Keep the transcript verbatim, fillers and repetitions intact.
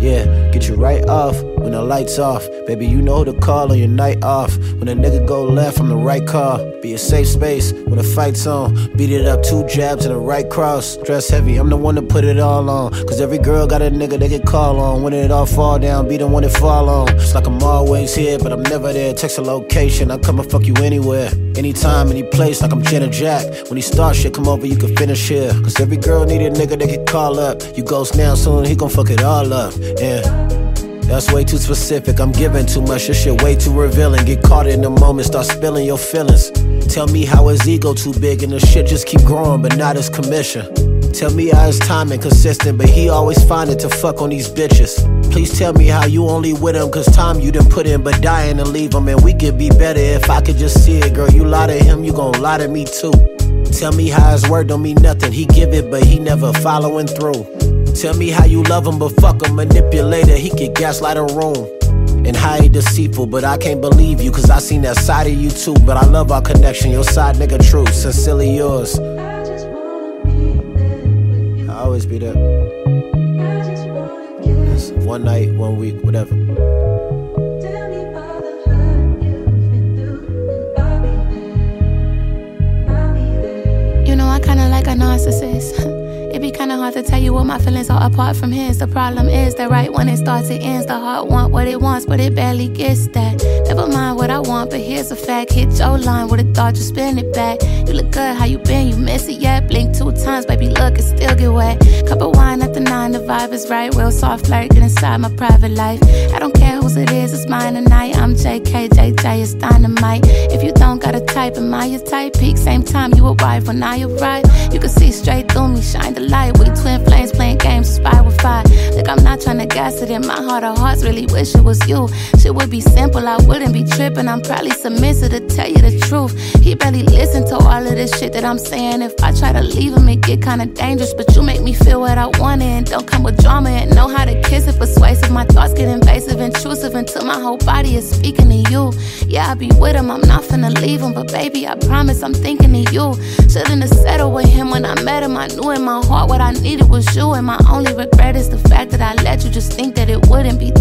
Yeah, get you right off when the lights off. Baby, you know who to call on your night off. When a nigga go left from the right car, be a safe space when the fight's on. Beat it up, two jabs and a right cross. Dress heavy, I'm the one to put it all on. Cause every girl got a nigga they can call on. When it all fall down, be the one that fall on. It's like I'm always here, but I'm never there. Text a location, I come and fuck you anywhere. Anytime, any place, like I'm Janet Jack. When he starts shit, come over, you can finish here. Cause every girl need a nigga they can call up. You ghost now, soon he gon' fuck it all up. Yeah, that's way too specific, I'm giving too much, this shit way too revealing. Get caught in the moment, start spilling your feelings. Tell me how his ego too big and the shit just keep growing, but not his commission. Tell me how his timing consistent, but he always find it to fuck on these bitches. Please tell me how you only with him cause time you done put in, but dying to leave him. And we could be better if I could just see it. Girl, you lie to him, you gon' lie to me too. Tell me how his word don't mean nothing, he give it but he never following through. Tell me how you love him, but fuck him, manipulator, he could gaslight a room. And how he deceitful, but I can't believe you, cause I seen that side of you too. But I love our connection, your side nigga true, sincerely yours. I always be there. It's one night, one week, whatever. You know I kinda like a narcissist. It be kinda hard to tell you what my feelings are apart from his. The problem is that right when it starts it ends. The heart want what it wants but it barely gets that. Never mind what I want but here's a fact. Hit your line, would've thought you spin it back. You look good, how you been, you miss it yet? Blink two times, baby look, it still get wet. Cup of wine at the nine, the vibe is right. Real soft flirt, get inside my private life. I don't care whose it is, it's mine tonight. I'm J K, J J, it's dynamite. If you don't got a type, am I your type? Peak, same time you arrive when I arrive. You can see straight through me, shine the light. We twin flames playing games, spy with fire. Look, I'm not trying to gas it in my heart of hearts. Really wish it was you. Shit would be simple, I wouldn't be tripping. I'm probably submissive to tell you the truth. He barely listen to all of this shit that I'm saying. If I try to leave him, it get kinda dangerous. But you make me feel what I want and don't come with drama. And know how to kiss it persuasive. My thoughts get invasive, intrusive until my whole body is speaking to you. Yeah, I be with him, I'm not finna leave him. But baby, I promise I'm thinking of you. Shouldn't have settled with him when I met him. I knew in my heart what I needed was you. And my only regret is the fact that I let you just think that it wouldn't be